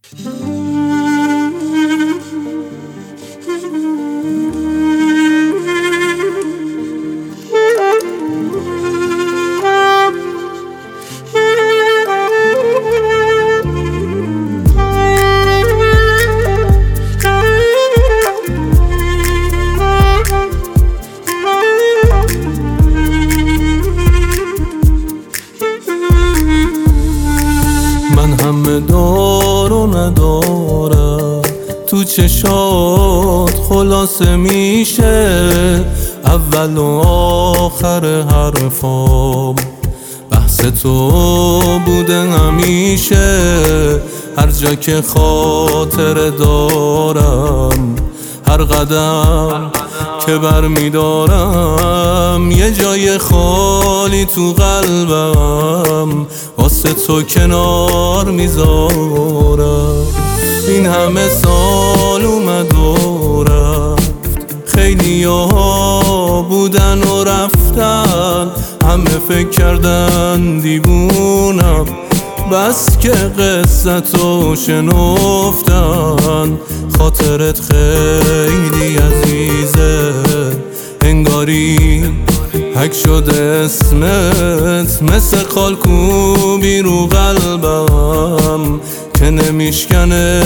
من همه دار و ندارم، تو چشات خلاصه میشه اول و آخر حرفام. بحث تو بوده همیشه، هر جا که خاطر دارم، هر قدم که برمیدارم یه جای خالی تو قلبم واسه تو کنار میذارم. این همه سال اومد و رفت، خیلی ها بودن و رفتن، همه فکر کردن دیوونم، بس که قصتو شنفتن. خاطرت خیلی عزیزه، انگاری حک شده اسمت، مثل خالکوبی رو قلبم که نمیشکنه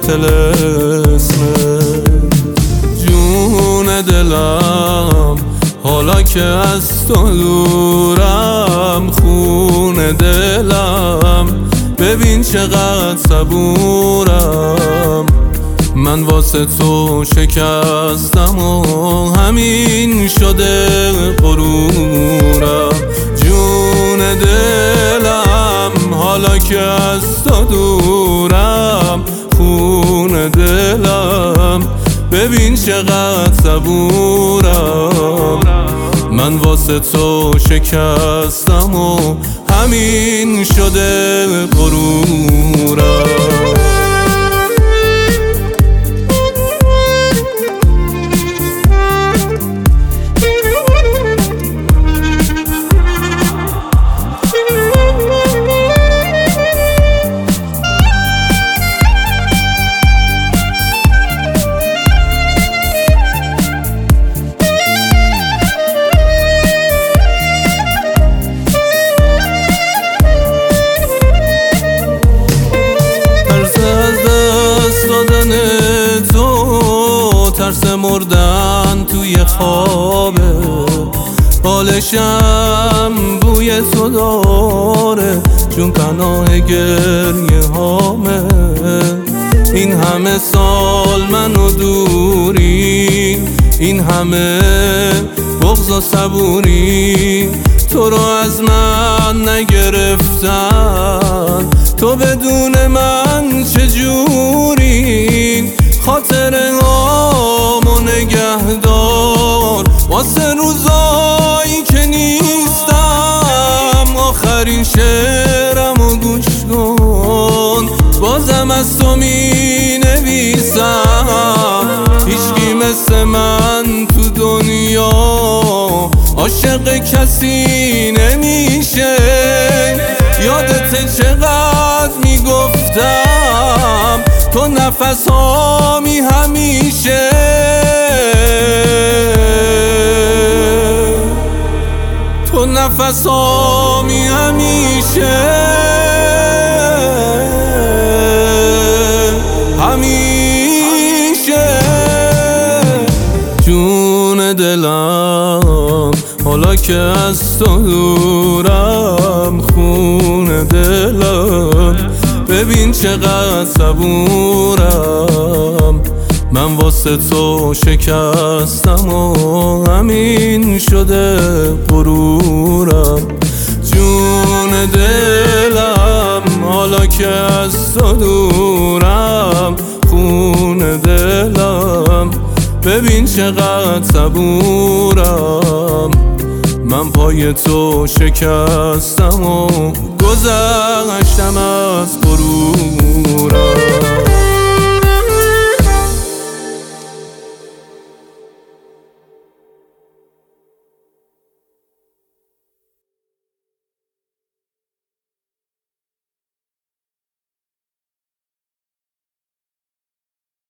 طلسمت. جون دلم حالا که از تو دورم، خون دلم ببین چقدر صبورم. من واسه تو شکستم و همین شده غرورم. جون دلم حالا که از تو دورم، خون دلم ببین چقدر صبورم. من واسه تو شکستم و همین شده غرورم. ترس مردن توی خوابه، حالشم بوی تو داره، چون پناه گریه هامه. این همه سال منو دوری، این همه بغض و صبوری، تو رو از من نگرفتن، تو بدون من چجوری؟ خاطره هامو نگهدار واسه روزایی که نیستم. آخرین شعرمو گوش کن، بازم از تو می نویسم. هیچکی مثل من تو دنیا عاشق کسی نمیشه. یادت چقدر میگفتم تو نفس هامی همیشه. تو نفس هامی همیشه، همیشه. جون دلم حالا که از تو دورم، خون دلم ببین چقدر صبورم. من واسه تو شکستم و همین شده غرورم. جون دلم حالا که از تو دورم، خون دلم ببین چقدر صبورم. من پای تو شکستم و گذشتم از